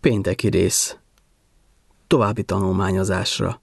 Pénteki rész. További tanulmányozásra.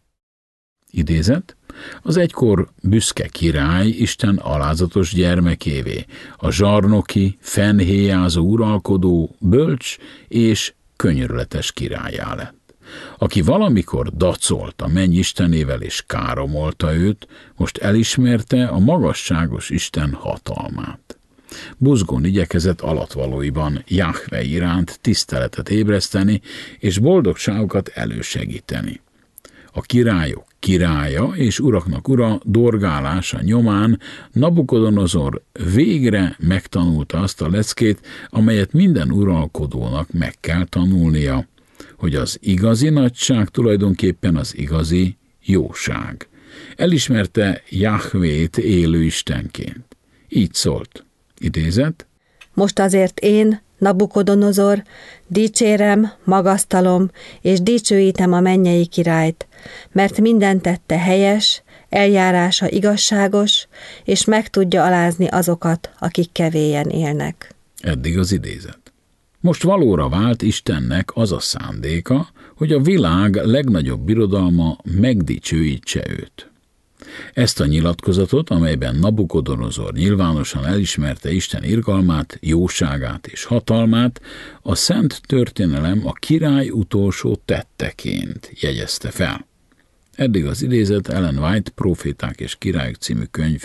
Idézet: az egykor büszke király Isten alázatos gyermekévé, a zsarnoki, fennhéjázó uralkodó, bölcs és könyörületes királlyá lett. Aki valamikor dacolt a mennyistenével és káromolta őt, most elismerte a magasságos Isten hatalmát. Buzgón igyekezett alatvalóiban Jahve iránt tiszteletet ébreszteni és boldogságukat elősegíteni. A királyok királya és uraknak ura dorgálása nyomán Nabukodonozor végre megtanulta azt a leckét, amelyet minden uralkodónak meg kell tanulnia, hogy az igazi nagyság tulajdonképpen az igazi jóság. Elismerte Jahvét élő Istenként. Így szólt. Idézet: most azért én, Nabukodonozor, dicsérem, magasztalom és dicsőítem a mennyei királyt, mert minden tette helyes, eljárása igazságos, és meg tudja alázni azokat, akik kevélyen élnek. Eddig az idézet. Most valóra vált Istennek az a szándéka, hogy a világ legnagyobb birodalma megdicsőítse őt. Ezt a nyilatkozatot, amelyben Nabukodonozor nyilvánosan elismerte Isten irgalmát, jóságát és hatalmát, a szent történelem a király utolsó tetteként jegyezte fel. Eddig az idézet Ellen White Proféták és királyok című könyv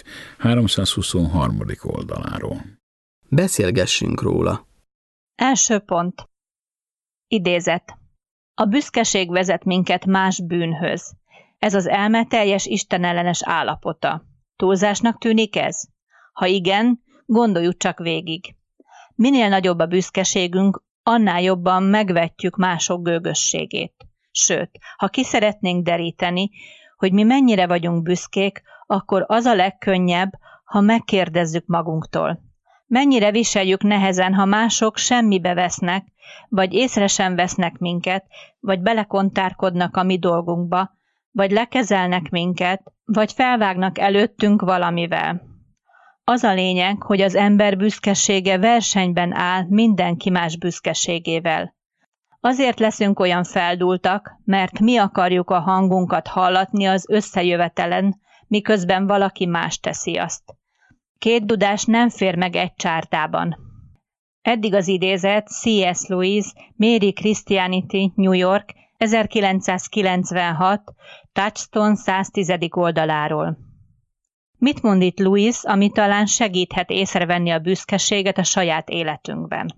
323. oldaláról. Beszélgessünk róla. Első pont. Idézet. A büszkeség vezet minket más bűnhöz. Ez az elme teljes istenellenes állapota. Túlzásnak tűnik ez? Ha igen, gondoljuk csak végig. Minél nagyobb a büszkeségünk, annál jobban megvetjük mások gőgösségét. Sőt, ha ki szeretnénk deríteni, hogy mi mennyire vagyunk büszkék, akkor az a legkönnyebb, ha megkérdezzük magunktól. Mennyire viseljük nehezen, ha mások semmibe vesznek, vagy észre sem vesznek minket, vagy belekontárkodnak a mi dolgunkba, vagy lekezelnek minket, vagy felvágnak előttünk valamivel. Az a lényeg, hogy az ember büszkesége versenyben áll mindenki más büszkeségével. Azért leszünk olyan feldúltak, mert mi akarjuk a hangunkat hallatni az összejövetelen, miközben valaki más teszi azt. Két dudás nem fér meg egy csártában. Eddig az idézet C.S. Lewis, Mary Christianity, New York, 1996, Touchstone 110. oldaláról. Mit mond itt Lewis, ami talán segíthet észrevenni a büszkeséget a saját életünkben?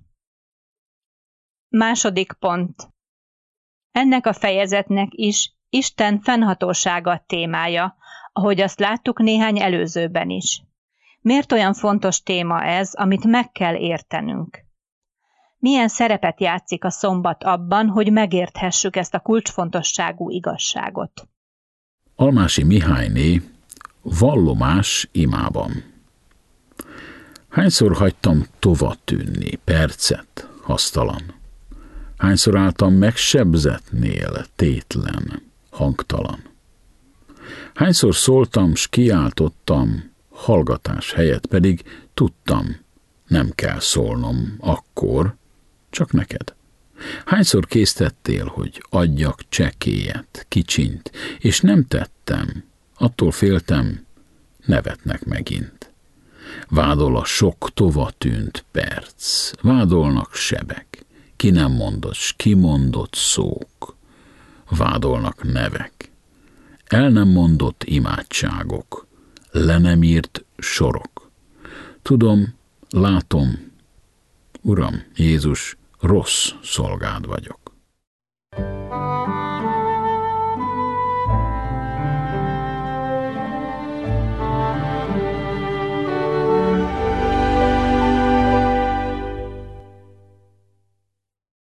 Második pont. Ennek a fejezetnek is Isten fennhatósága témája, ahogy azt láttuk néhány előzőben is. Miért olyan fontos téma ez, amit meg kell értenünk? Milyen szerepet játszik a szombat abban, hogy megérthessük ezt a kulcsfontosságú igazságot? Almási Mihályné, Vallomás imában. Hányszor hagytam tova tűnni, percet, hasztalan? Hányszor álltam megsebzetnél, tétlen, hangtalan? Hányszor szóltam, s kiáltottam, hallgatás helyett pedig tudtam, nem kell szólnom akkor, csak neked. Hányszor késztettél, hogy adjak csekélyet, kicsint, és nem tettem, attól féltem, nevetnek megint. Vádol a sok tova tűnt perc, vádolnak sebek, ki nem mondott, s kimondott szók, vádolnak nevek, el nem mondott imádságok, le nem írt sorok. Tudom, látom, Uram, Jézus, rossz szolgád vagyok.